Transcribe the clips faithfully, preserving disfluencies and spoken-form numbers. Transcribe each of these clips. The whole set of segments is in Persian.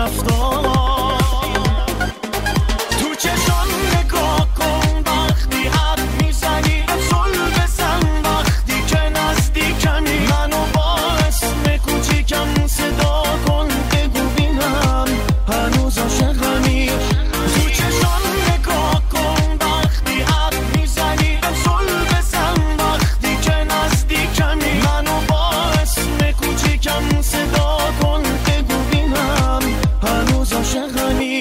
رفتار تو چشم نگاه کن وقتی حد میزنی زل بزن وقتی که نزدیکمی منو با اسم کوچیکم صدا کن بگو بینم هنوز عاشقمی تو چشم نگاه کن وقتی حد میزنی زل بزن وقتی که نزدیکمی منو با اسم کوچیکم صدا کن بگو بینم هنوز عاشقمی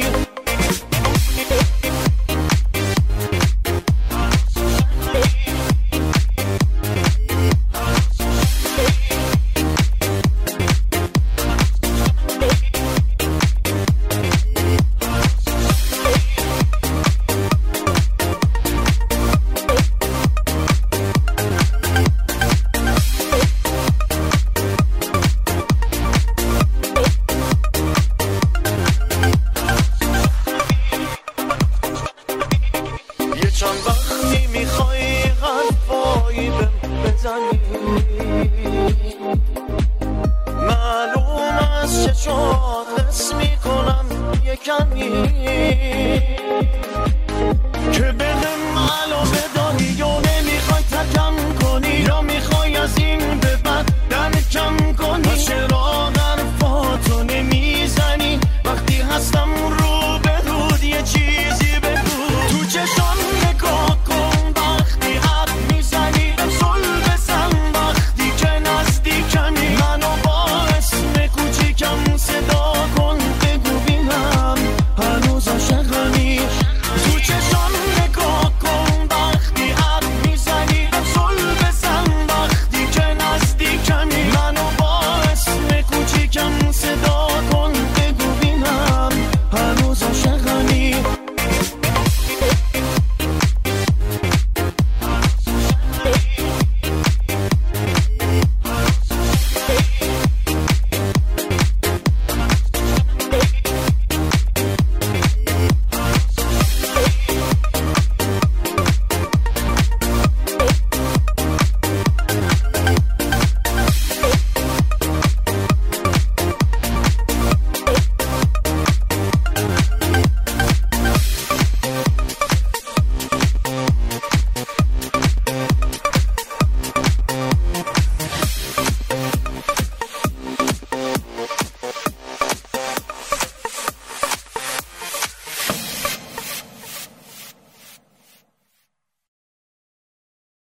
چند وقتی میخوای حرفایی بهم بزنی معلوم از چشات حس میکنم یه کمی